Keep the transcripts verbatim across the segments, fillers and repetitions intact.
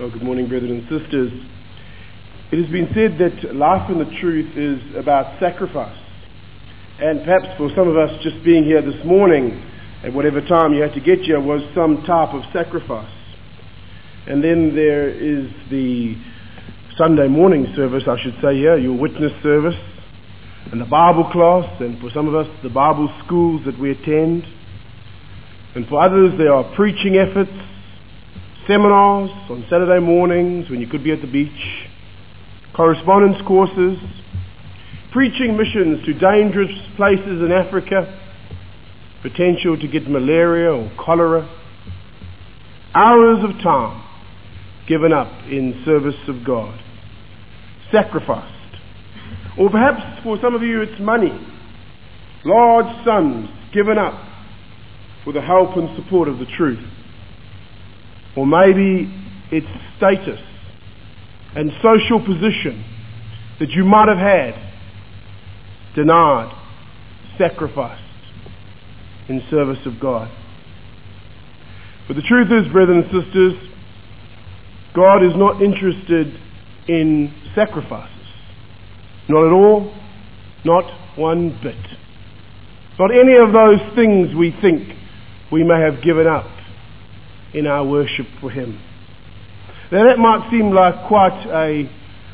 Oh, good morning, brethren and sisters. It has been said that life in the truth is about sacrifice. And perhaps for some of us, just being here this morning, at whatever time you had to get here, was some type of sacrifice. And then there is the Sunday morning service, I should say here, your witness service, and the Bible class, and for some of us, the Bible schools that we attend. And for others, there are preaching efforts, seminars on Saturday mornings when you could be at the beach, correspondence courses, preaching missions to dangerous places in Africa, potential to get malaria or cholera, hours of time given up in service of God, sacrificed. Or perhaps for some of you it's money, large sums given up for the help and support of the truth. Or maybe it's status and social position that you might have had, denied, sacrificed in service of God. But the truth is, brethren and sisters, God is not interested in sacrifices. Not at all, not one bit. Not any of those things we think we may have given up in our worship for Him. Now that might seem like quite a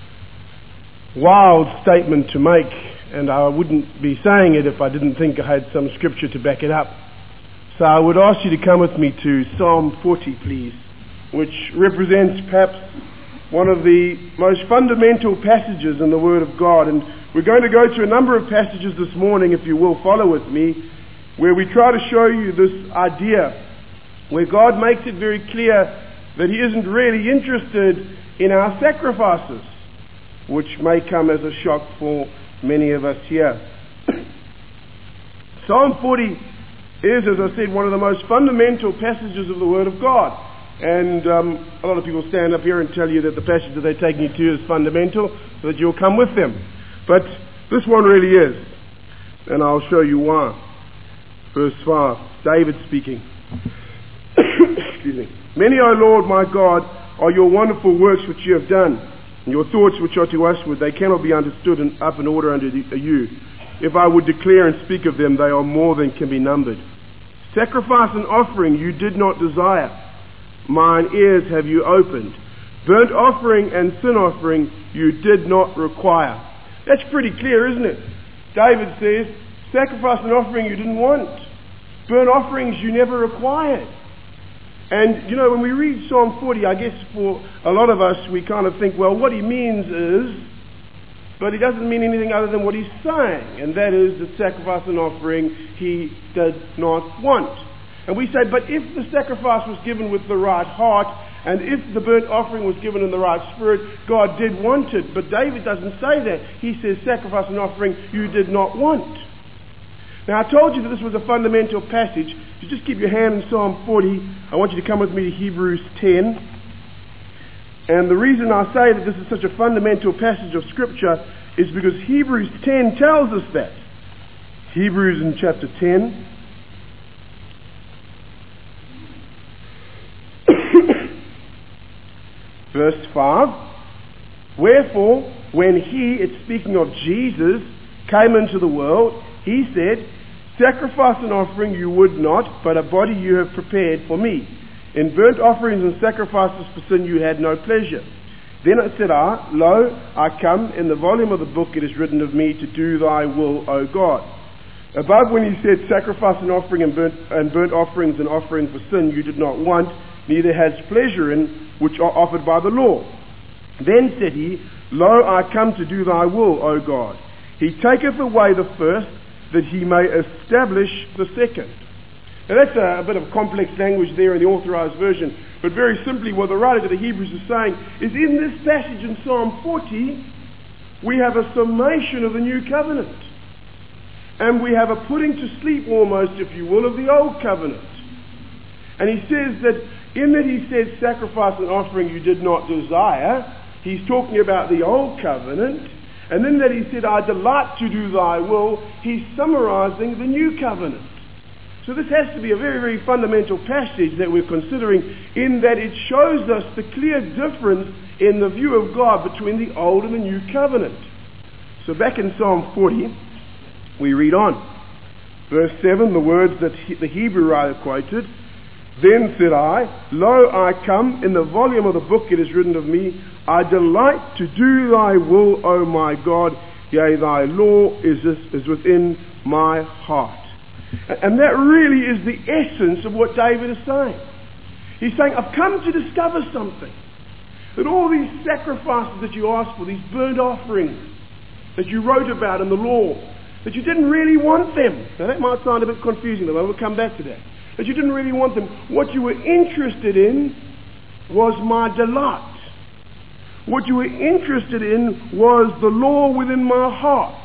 wild statement to make, and I wouldn't be saying it if I didn't think I had some scripture to back it up. So I would ask you to come with me to Psalm forty, please, which represents perhaps one of the most fundamental passages in the Word of God. And we're going to go to a number of passages this morning, if you will follow with me, where we try to show you this idea where God makes it very clear that He isn't really interested in our sacrifices, which may come as a shock for many of us here. Psalm forty is, as I said, one of the most fundamental passages of the Word of God. And um, a lot of people stand up here and tell you that the passage that they're taking you to is fundamental, so that you'll come with them. But this one really is. And I'll show you why. Verse five, David speaking. Excuse me. Many, O Lord my God, are your wonderful works which you have done, and your thoughts which are to usward, they cannot be understood and up in order unto you. If I would declare and speak of them, they are more than can be numbered. Sacrifice and offering you did not desire, mine ears have you opened. Burnt offering and sin offering you did not require. That's pretty clear, isn't it? David says, sacrifice and offering you didn't want. Burnt offerings you never required. And, you know, when we read Psalm forty, I guess for a lot of us, we kind of think, well, what he means is, but he doesn't mean anything other than what he's saying, and that is that sacrifice and offering he did not want. And we say, but if the sacrifice was given with the right heart, and if the burnt offering was given in the right spirit, God did want it. But David doesn't say that. He says, sacrifice and offering you did not want. Now, I told you that this was a fundamental passage. If you just keep your hand in Psalm forty, I want you to come with me to Hebrews ten. And the reason I say that this is such a fundamental passage of Scripture is because Hebrews ten tells us that. Hebrews in chapter ten. Verse five. Wherefore, when he, it's speaking of Jesus, came into the world, he said, sacrifice and offering you would not, but a body you have prepared for me. In burnt offerings and sacrifices for sin you had no pleasure. Then said I, Lo, I come, in the volume of the book it is written of me to do thy will, O God. Above when he said, sacrifice and offering and burnt, and burnt offerings and offering for sin you did not want, neither has pleasure in, which are offered by the law. Then said he, Lo, I come to do thy will, O God. He taketh away the first, that he may establish the second. Now that's a, a bit of complex language there in the Authorized Version, but very simply what the writer to the Hebrews is saying is in this passage in Psalm forty, we have a summation of the New Covenant. And we have a putting to sleep almost, if you will, of the Old Covenant. And he says that in that he said sacrifice and offering you did not desire, he's talking about the Old Covenant. And then that he said, I delight to do thy will, he's summarizing the New Covenant. So this has to be a very, very fundamental passage that we're considering, in that it shows us the clear difference in the view of God between the Old and the New Covenant. So back in Psalm forty, we read on. Verse seven, the words that he, the Hebrew writer quoted, "Then said I, Lo, I come, in the volume of the book it is written of me, I delight to do thy will, O my God, yea, thy law is, is within my heart." And that really is the essence of what David is saying. He's saying, I've come to discover something. That all these sacrifices that you asked for, these burnt offerings that you wrote about in the law, that you didn't really want them. Now that might sound a bit confusing, though. We'll come back to that. That you didn't really want them. What you were interested in was my delight. What you were interested in was the law within my heart.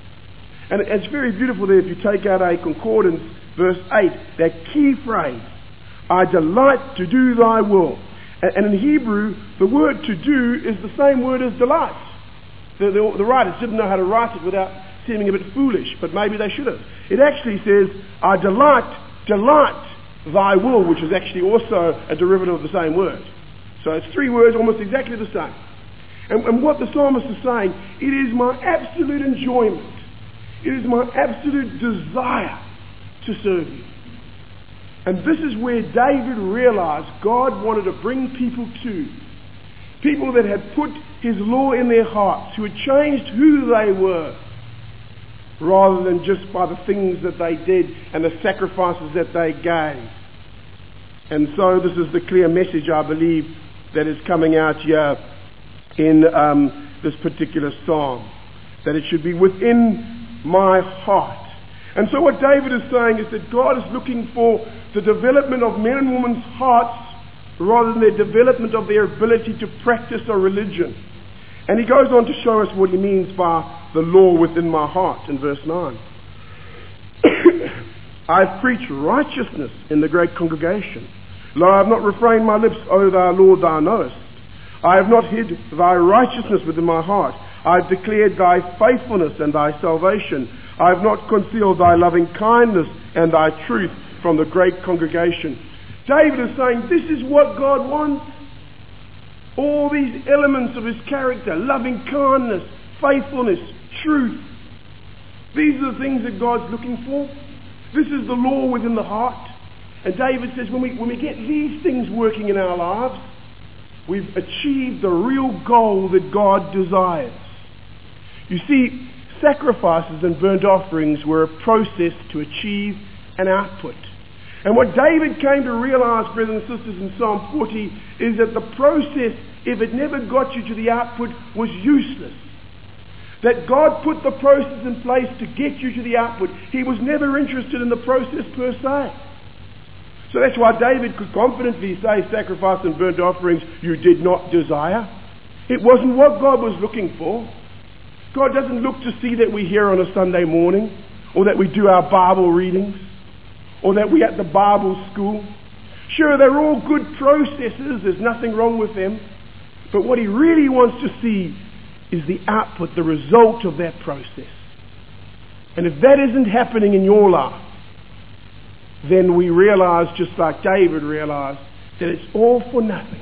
And it's very beautiful there if you take out a concordance, verse eight, that key phrase, I delight to do thy will. And in Hebrew, the word to do is the same word as delight. The, the, the writers didn't know how to write it without seeming a bit foolish, but maybe they should have. It actually says, I delight, delight thy will, which is actually also a derivative of the same word. So it's three words almost exactly the same. And, and what the psalmist is saying, it is my absolute enjoyment. It is my absolute desire to serve you. And this is where David realized God wanted to bring people to. People that had put his law in their hearts, who had changed who they were, rather than just by the things that they did and the sacrifices that they gave. And so this is the clear message, I believe, that is coming out here in um, this particular psalm. That it should be within my heart. And so what David is saying is that God is looking for the development of men and women's hearts rather than the development of their ability to practice a religion. And he goes on to show us what he means by the law within my heart in verse nine. I have preached righteousness in the great congregation. Lo, I have not refrained my lips, O thou Lord, thou knowest. I have not hid thy righteousness within my heart. I have declared thy faithfulness and thy salvation. I have not concealed thy loving kindness and thy truth from the great congregation. David is saying this is what God wants. All these elements of his character, loving kindness, faithfulness, truth. These are the things that God's looking for. This is the law within the heart. And David says when we, when we get these things working in our lives, we've achieved the real goal that God desires. You see, sacrifices and burnt offerings were a process to achieve an output. And what David came to realize, brothers and sisters, in Psalm forty is that the process, if it never got you to the output, was useless. That God put the process in place to get you to the output. He was never interested in the process per se. So that's why David could confidently say sacrifice and burnt offerings you did not desire. It wasn't what God was looking for. God doesn't look to see that we're here on a Sunday morning, or that we do our Bible readings, or that we're at the Bible school. Sure, they're all good processes, there's nothing wrong with them. But what he really wants to see is the output, the result of that process. And if that isn't happening in your life, then we realize, just like David realized, that it's all for nothing.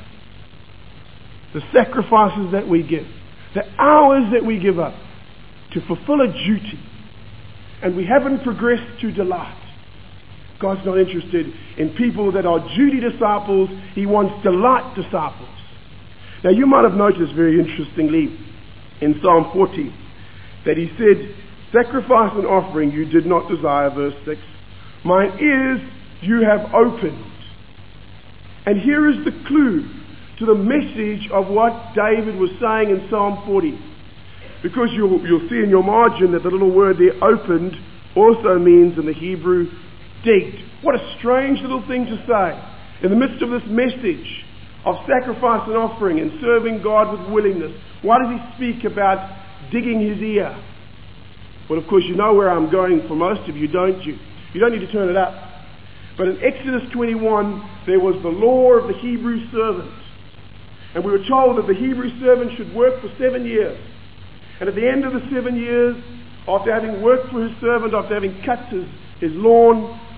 The sacrifices that we give, the hours that we give up to fulfill a duty, and we haven't progressed to delight. God's not interested in people that are duty disciples. He wants delight disciples. Now you might have noticed very interestingly in Psalm forty that he said, sacrifice and offering you did not desire, verse six. Mine ears you have opened. And here is the clue to the message of what David was saying in Psalm forty. Because you'll, you'll see in your margin that the little word there, opened, also means in the Hebrew, digged. What a strange little thing to say. In the midst of this message of sacrifice and offering and serving God with willingness, why does he speak about digging his ear? Well, of course, you know where I'm going for most of you, don't you? You don't need to turn it up. But in Exodus twenty-one, there was the law of the Hebrew servant. And we were told that the Hebrew servant should work for seven years. And at the end of the seven years, after having worked for his servant, after having cut his, his lawn,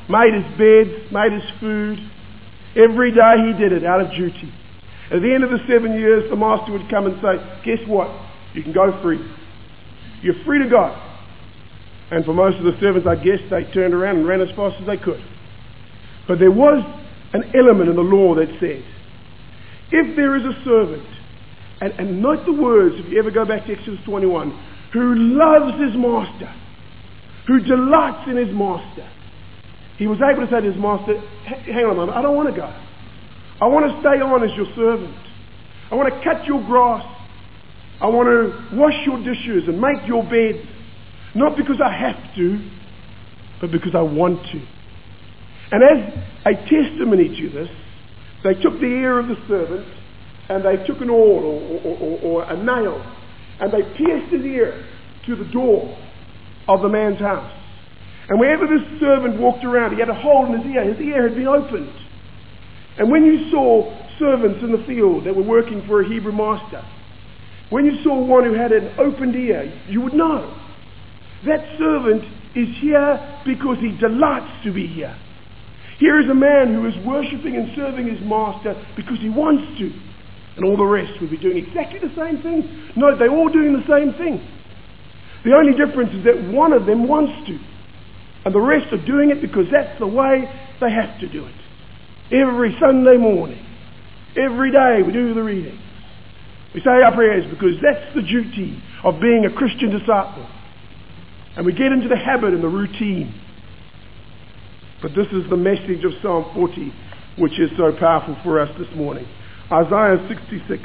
made his beds, made his food. Every day he did it out of duty. At the end of the seven years, the master would come and say, guess what? You can go free. You're free to go. And for most of the servants, I guess, they turned around and ran as fast as they could. But there was an element in the law that said, if there is a servant, and, and note the words, if you ever go back to Exodus twenty-one, who loves his master, who delights in his master, he was able to say to his master, hang on a moment, I don't want to go. I want to stay on as your servant. I want to cut your grass. I want to wash your dishes and make your bed. Not because I have to, but because I want to. And as a testimony to this, they took the ear of the servant and they took an awl or, or, or, or a nail and they pierced his ear to the door of the man's house. And wherever this servant walked around, he had a hole in his ear. His ear had been opened. And when you saw servants in the field that were working for a Hebrew master, when you saw one who had an opened ear, you would know that servant is here because he delights to be here. Here is a man who is worshipping and serving his master because he wants to. And all the rest would be doing exactly the same thing. No, they're all doing the same thing. The only difference is that one of them wants to. And the rest are doing it because that's the way they have to do it. Every Sunday morning, every day we do the readings. We say our prayers because that's the duty of being a Christian disciple. And we get into the habit and the routine. But this is the message of Psalm forty, which is so powerful for us this morning. Isaiah sixty-six.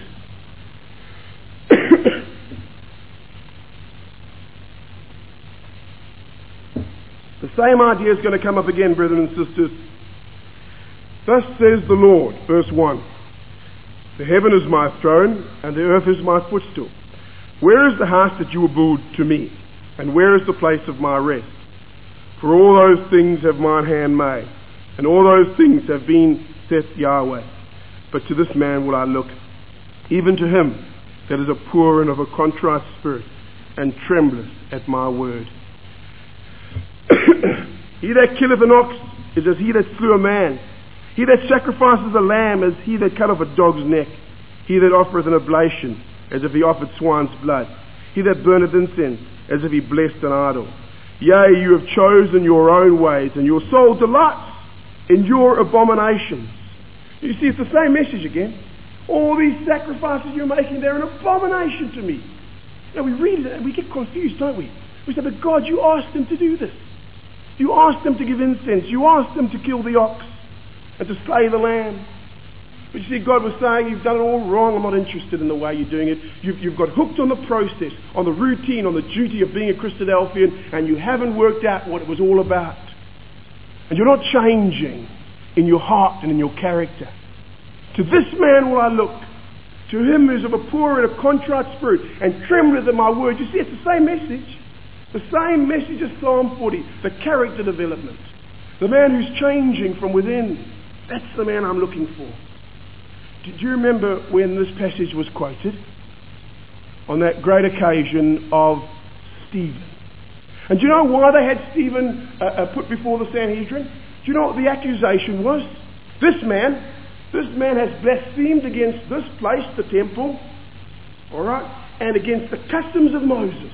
The same idea is going to come up again, brethren and sisters. Thus says the Lord, verse one. The heaven is my throne, and the earth is my footstool. Where is the house that you will build to me? And where is the place of my rest? For all those things have mine hand made, and all those things have been, saith Yahweh. But to this man will I look, even to him that is a poor and of a contrite spirit, and trembleth at my word. He that killeth an ox is as he that slew a man. He that sacrifices a lamb is he that cut off a dog's neck. He that offereth an oblation, as if he offered swine's blood. He that burneth incense, as if he blessed an idol. Yea, you have chosen your own ways, and your soul delights in your abominations. You see, it's the same message again. All these sacrifices you're making, they're an abomination to me. Now we read it and we get confused, don't we? We say, but God, you asked them to do this. You asked them to give incense. You asked them to kill the ox and to slay the lamb. But you see, God was saying, you've done it all wrong. I'm not interested in the way you're doing it. You've, you've got hooked on the process, on the routine, on the duty of being a Christadelphian, and you haven't worked out what it was all about. And you're not changing in your heart and in your character. To this man will I look, to him who is of a poor and a contrite spirit, and trembleth at my word. You see, it's the same message. The same message as Psalm forty, the character development. The man who's changing from within. That's the man I'm looking for. Did you remember when this passage was quoted? On that great occasion of Stephen. And do you know why they had Stephen uh, uh, put before the Sanhedrin? Do you know what the accusation was? This man, this man has blasphemed against this place, the temple, all right, and against the customs of Moses,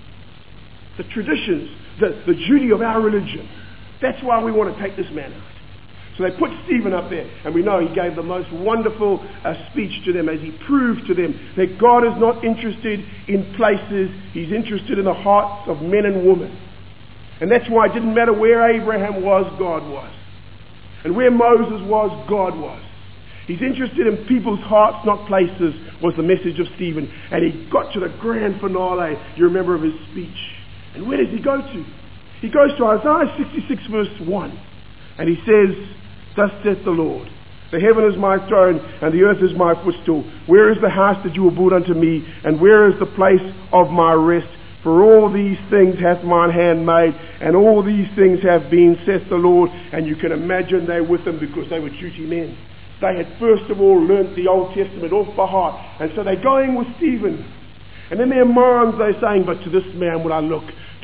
the traditions, the, the duty of our religion. That's why we want to take this man out. So they put Stephen up there, and we know he gave the most wonderful uh, speech to them as he proved to them that God is not interested in places, he's interested in the hearts of men and women. And that's why it didn't matter where Abraham was, God was. And where Moses was, God was. He's interested in people's hearts, not places, was the message of Stephen. And he got to the grand finale, you remember, of his speech. And where does he go to? He goes to Isaiah sixty-six verse one. And he says, thus saith the Lord, the heaven is my throne, and the earth is my footstool. Where is the house that you will build unto me? And where is the place of my rest? For all these things hath mine hand made, and all these things have been, saith the Lord. And you can imagine they with them because they were duty men. They had first of all learnt the Old Testament off by heart. And so they're going with Stephen. And in their minds they're saying, but to this man will I look.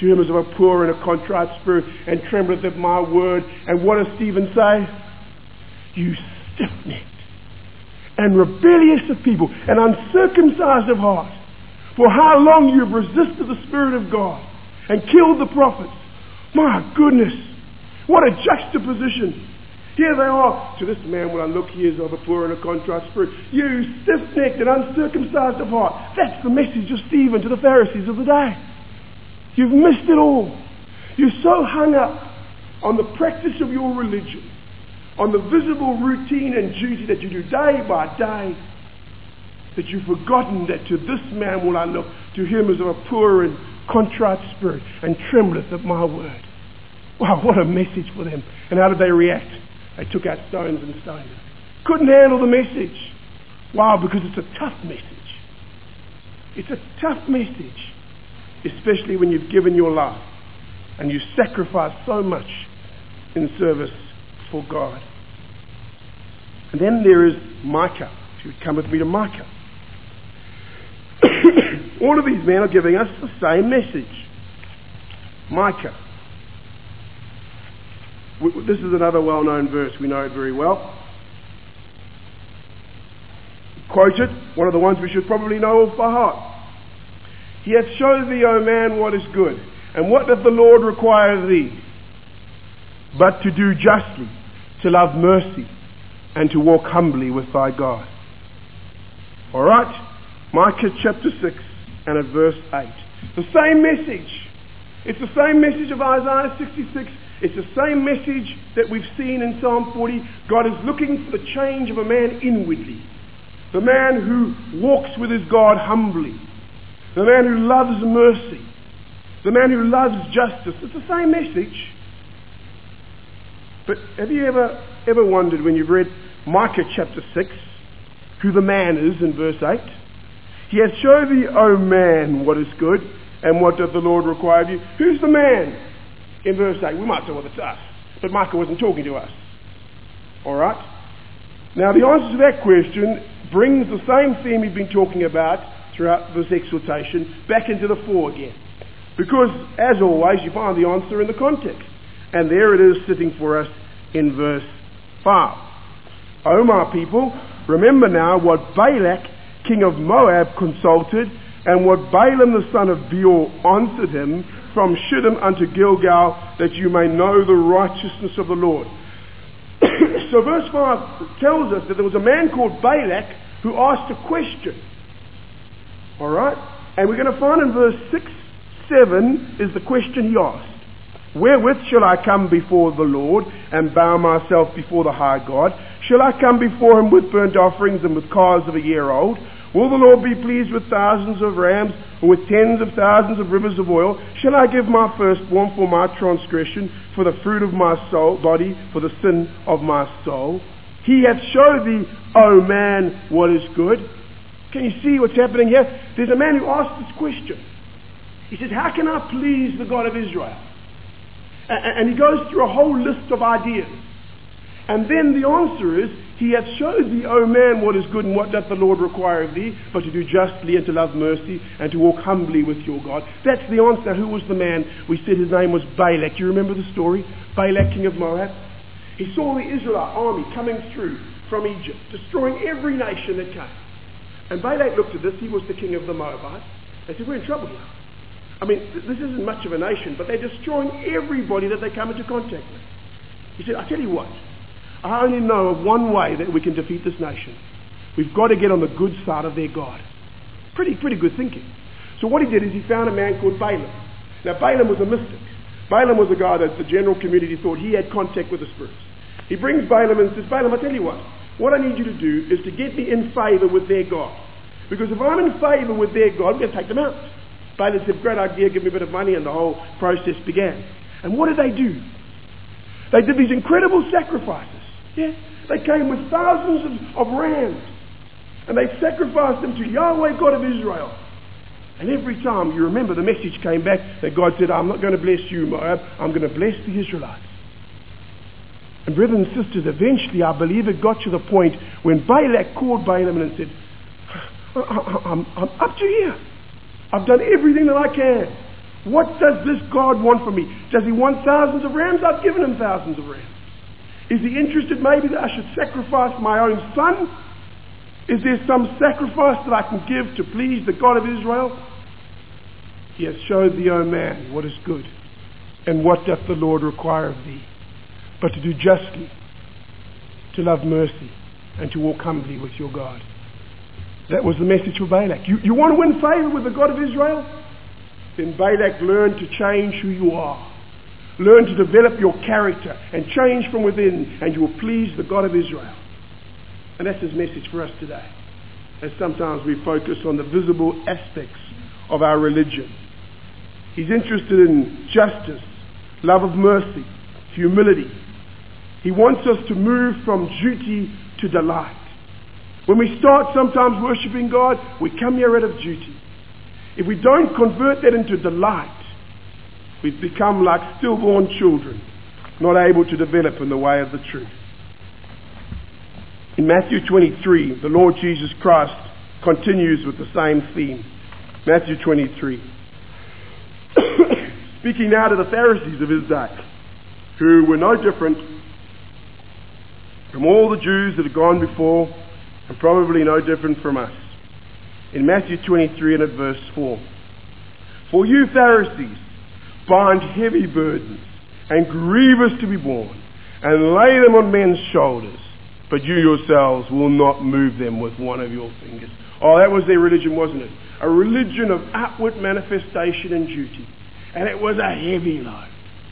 to him as of a poor and a contrite spirit, and trembleth at my word. And what does Stephen say? You stiff-necked and rebellious of people, and uncircumcised of heart. For how long you have resisted the Spirit of God and killed the prophets. My goodness, what a juxtaposition. Here they are. To this man will I look, he is of a poor and a contrite spirit. You stiff-necked and uncircumcised of heart. That's the message of Stephen to the Pharisees of the day. You've missed it all. You're so hung up on the practice of your religion, on the visible routine and duty that you do day by day, that you've forgotten that to this man will I look, to him as of a poor and contrite spirit, and trembleth at my word. Wow, what a message for them. And how did they react? They took out stones and stoned them. Couldn't handle the message. Wow, because it's a tough message. It's a tough message, especially when you've given your life and you sacrifice so much in service for God. And then there is Micah. If you would come with me to Micah. All of these men are giving us the same message. Micah. This is another well-known verse. We know it very well. Quote it, one of the ones we should probably know off by heart. He hath showed thee, O man, what is good. And what doth the Lord require of thee? But to do justly, to love mercy, and to walk humbly with thy God. All right? Micah chapter six and at verse eight. The same message. It's the same message of Isaiah sixty-six. It's the same message that we've seen in Psalm forty. God is looking for the change of a man inwardly. The man who walks with his God humbly. The man who loves mercy. The man who loves justice. It's the same message. But have you ever, ever wondered when you've read Micah chapter six, who the man is in verse eight? He hath showed thee, O man, what is good, and what doth the Lord require of you. Who's the man? In verse eight, we might say, well, it's us. But Micah wasn't talking to us. All right? Now, the answer to that question brings the same theme we've been talking about throughout this exhortation back into the fore again. Because, as always, you find the answer in the context. And there it is sitting for us in verse five. O my people, remember now what Balak, king of Moab, consulted, and what Balaam the son of Beor answered him from Shittim unto Gilgal, that you may know the righteousness of the Lord. So verse five tells us that there was a man called Balak who asked a question. All right? And we're going to find in verse six, seven is the question he asked. Wherewith shall I come before the Lord and bow myself before the high God? Shall I come before him with burnt offerings and with calves of a year old? Will the Lord be pleased with thousands of rams, or with tens of thousands of rivers of oil? Shall I give my firstborn for my transgression, for the fruit of my soul, body, for the sin of my soul? He hath showed thee, O man, what is good. Can you see what's happening here? There's a man who asked this question. He says, how can I please the God of Israel? And he goes through a whole list of ideas. And then the answer is, he hath showed thee, O man, what is good, and what doth the Lord require of thee, but to do justly and to love mercy and to walk humbly with your God. That's the answer. Who was the man? We said his name was Balak. Do you remember the story? Balak, king of Moab. He saw the Israelite army coming through from Egypt, destroying every nation that came. And Balak looked at this. He was the king of the Moabites. They said, we're in trouble here. I mean, this isn't much of a nation, but they're destroying everybody that they come into contact with. He said, I tell you what, I only know of one way that we can defeat this nation. We've got to get on the good side of their God. Pretty, pretty good thinking. So what he did is he found a man called Balaam. Now, Balaam was a mystic. Balaam was a guy that the general community thought he had contact with the spirits. He brings Balaam and says, Balaam, I tell you what, what I need you to do is to get me in favor with their God. Because if I'm in favor with their God, we're going to take them out. Balaam said, great idea, give me a bit of money, and the whole process began. And what did they do? They did these incredible sacrifices. Yeah? They came with thousands of, of rams, and they sacrificed them to Yahweh, God of Israel. And every time, you remember, the message came back that God said, I'm not going to bless you, Moab, I'm going to bless the Israelites. And brothers and sisters, eventually I believe it got to the point when Balak called Balaam and said, I'm, I'm up to here. I've done everything that I can. What does this God want from me? Does he want thousands of rams? I've given him thousands of rams. Is he interested maybe that I should sacrifice my own son? Is there some sacrifice that I can give to please the God of Israel? He has showed thee, O man, what is good, and what doth the Lord require of thee, but to do justly, to love mercy, and to walk humbly with your God. That was the message for Balak. You, you want to win favor with the God of Israel? Then Balak, learn to change who you are. Learn to develop your character and change from within, and you will please the God of Israel. And that's his message for us today. As sometimes we focus on the visible aspects of our religion. He's interested in justice, love of mercy, humility. He wants us to move from duty to delight. When we start sometimes worshiping God, we come here out of duty. If we don't convert that into delight, we've become like stillborn children, not able to develop in the way of the truth. In Matthew twenty-three, the Lord Jesus Christ continues with the same theme. Matthew twenty-three. Speaking now to the Pharisees of his day, who were no different from all the Jews that had gone before, and probably no different from us. In Matthew twenty-three and at verse four. For you Pharisees bind heavy burdens and grievous to be borne, and lay them on men's shoulders, but you yourselves will not move them with one of your fingers. Oh, that was their religion, wasn't it? A religion of outward manifestation and duty. And it was a heavy load.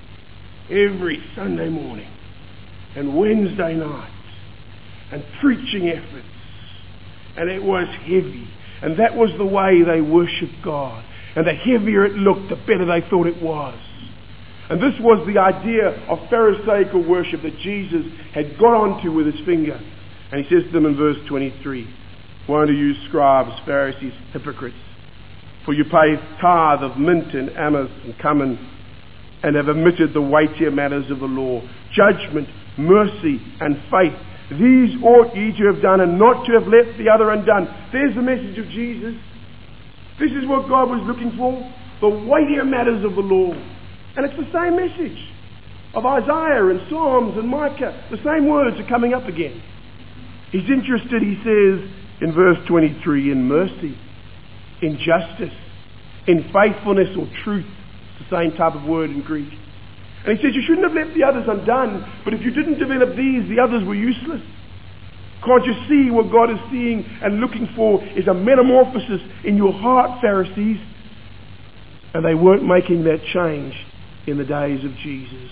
Every Sunday morning and Wednesday night and preaching efforts. And it was heavy. And that was the way they worshipped God. And the heavier it looked, the better they thought it was. And this was the idea of Pharisaical worship that Jesus had got onto with his finger. And he says to them in verse twenty-three, woe unto you, scribes, Pharisees, hypocrites, for you pay tithe of mint and amice and cumin, and have omitted the weightier matters of the law, judgment, mercy, and faith. These ought ye to have done, and not to have left the other undone. There's the message of Jesus. This is what God was looking for, the weightier matters of the law. And it's the same message of Isaiah and Psalms and Micah. The same words are coming up again. He's interested, he says in verse twenty-three, in mercy, in justice, in faithfulness or truth. It's the same type of word in Greek. And he says you shouldn't have left the others undone, but if you didn't develop these, the others were useless. Can't you see what God is seeing and looking for is a metamorphosis in your heart, Pharisees? And they weren't making that change in the days of Jesus.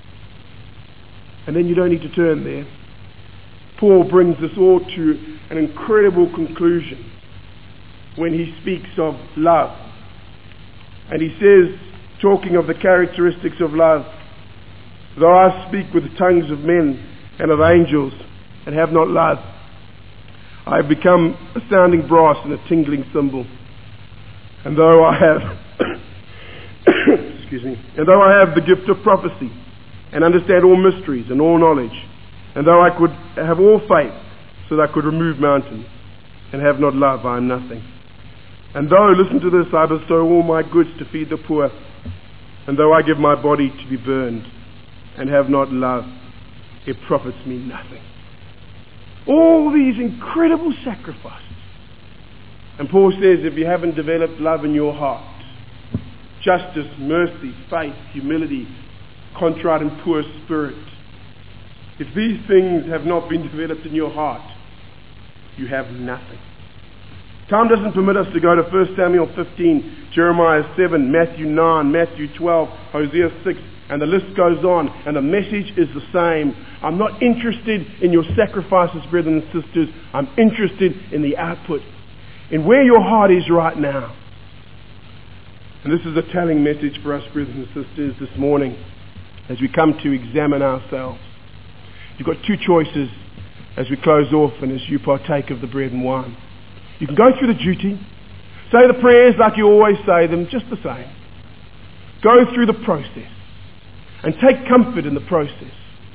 And then you don't need to turn there. Paul brings us all to an incredible conclusion when he speaks of love. And he says, talking of the characteristics of love, though I speak with the tongues of men and of angels and have not love, I have become a sounding brass and a tingling cymbal. And though I have excuse me, and though I have the gift of prophecy and understand all mysteries and all knowledge, and though I could have all faith so that I could remove mountains and have not love, I am nothing. And though, listen to this, I bestow all my goods to feed the poor, and though I give my body to be burned and have not love, it profits me nothing. All these incredible sacrifices. And Paul says if you haven't developed love in your heart, justice, mercy, faith, humility, contrite and poor spirit, if these things have not been developed in your heart, you have nothing. Time doesn't permit us to go to First Samuel fifteen, Jeremiah seven, Matthew nine, Matthew twelve, Hosea six, and the list goes on, and the message is the same. I'm not interested in your sacrifices, brethren and sisters. I'm interested in the output, in where your heart is right now. And this is a telling message for us, brothers and sisters, this morning, as we come to examine ourselves. You've got two choices as we close off and as you partake of the bread and wine. You can go through the duty, say the prayers like you always say them, just the same. Go through the process and take comfort in the process.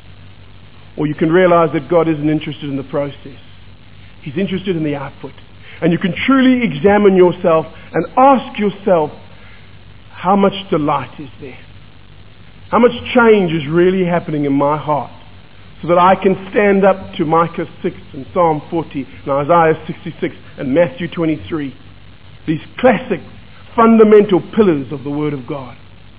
Or you can realize that God isn't interested in the process. He's interested in the output. And you can truly examine yourself and ask yourself, how much delight is there? How much change is really happening in my heart so that I can stand up to Micah six and Psalm forty and Isaiah sixty-six and Matthew twenty-three, these classic fundamental pillars of the Word of God.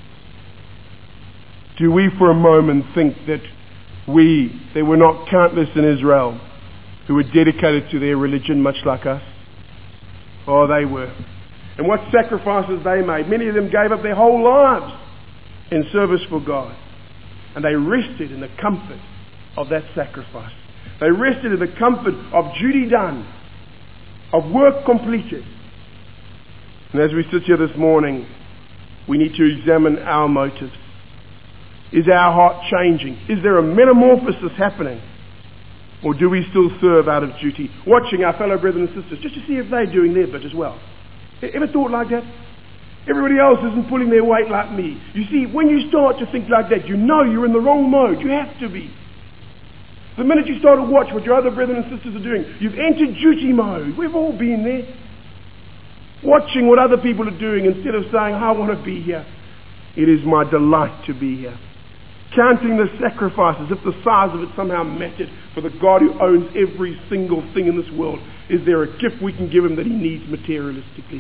Do we for a moment think that we, there were not countless in Israel who were dedicated to their religion much like us? Oh, they were. And what sacrifices they made. Many of them gave up their whole lives in service for God. And they rested in the comfort of that sacrifice. They rested in the comfort of duty done, of work completed. And as we sit here this morning, we need to examine our motives. Is our heart changing? Is there a metamorphosis happening? Or do we still serve out of duty? Watching our fellow brethren and sisters just to see if they're doing their bit as well. Ever thought like that? Everybody else isn't pulling their weight like me. You see, when you start to think like that, you know you're in the wrong mode. You have to be. The minute you start to watch what your other brethren and sisters are doing, you've entered duty mode. We've all been there. Watching what other people are doing instead of saying, I want to be here. It is my delight to be here. Counting the sacrifices, if the size of it somehow mattered for the God who owns every single thing in this world. Is there a gift we can give him that he needs materialistically?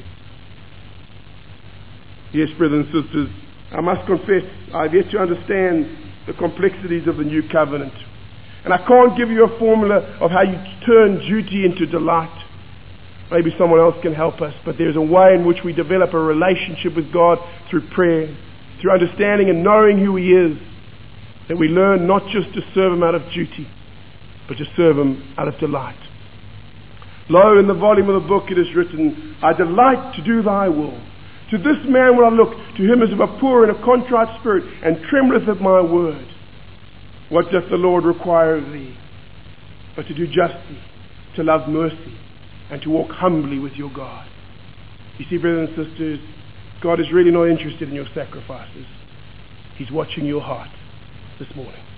Yes, brothers and sisters, I must confess, I've yet to understand the complexities of the new covenant. And I can't give you a formula of how you turn duty into delight. Maybe someone else can help us, but there's a way in which we develop a relationship with God through prayer, through understanding and knowing who he is, that we learn not just to serve him out of duty, but to serve him out of delight. Lo, in the volume of the book it is written, I delight to do thy will. To this man will I look, to him as of a poor and a contrite spirit, and trembleth at my word. What doth the Lord require of thee? But to do justly, to love mercy, and to walk humbly with your God. You see, brothers and sisters, God is really not interested in your sacrifices. He's watching your heart this morning.